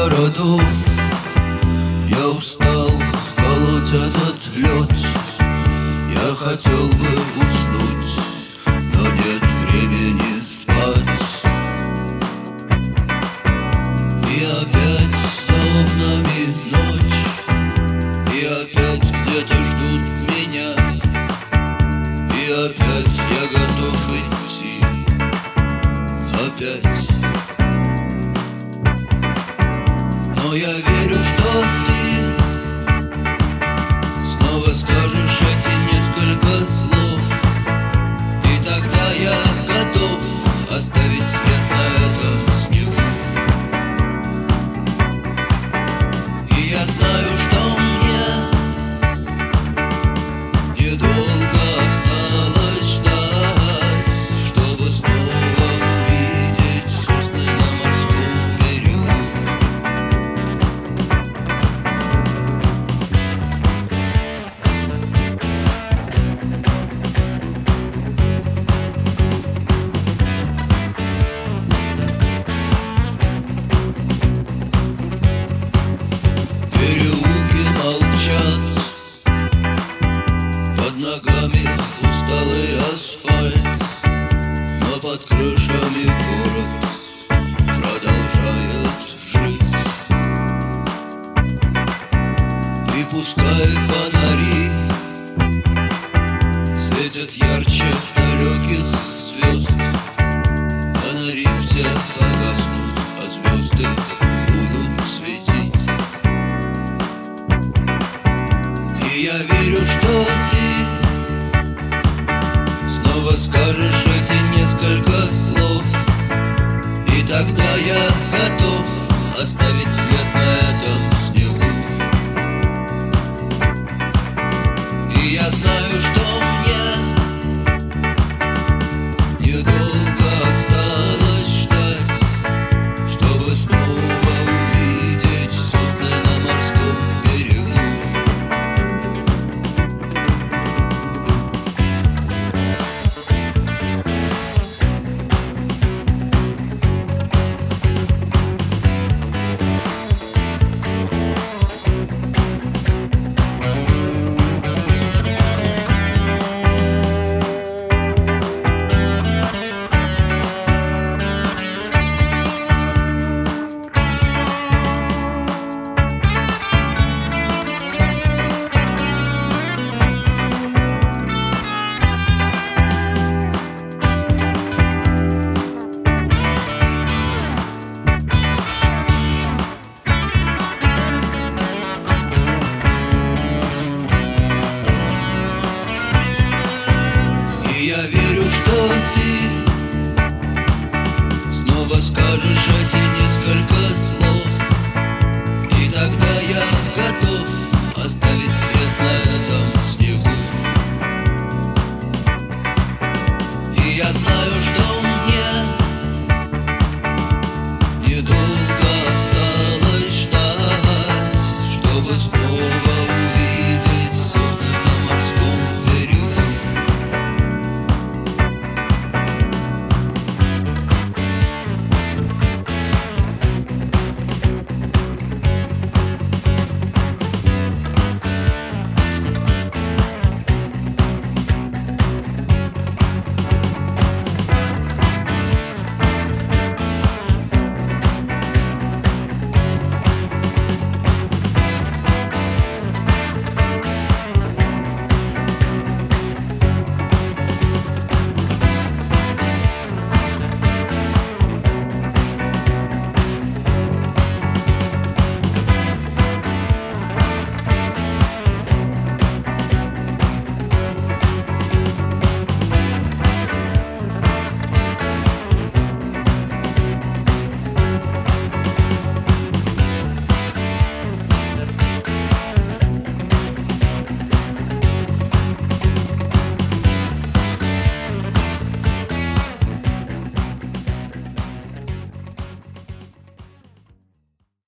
городов. Я устал колоть этот лед. Я хотел бы уснуть, но нет времени спать. И опять за окнами ночь, и опять где-то ждут меня, и опять я готов идти, опять. Но я верю, что ты снова скажешь эти несколько слов, и тогда я готов оставить след на этом снегу. И я знаю, что мне недолго осталось ждать, чтобы снова увидеть сосны на морском берегу. Переулки молчат, под ногами усталый асфальт, но под крышами город продолжает жить. И пускай фонари светят ярче далеких звезд, фонари все погаснут, а звезды будут светить. И я верю, что ты снова скажешь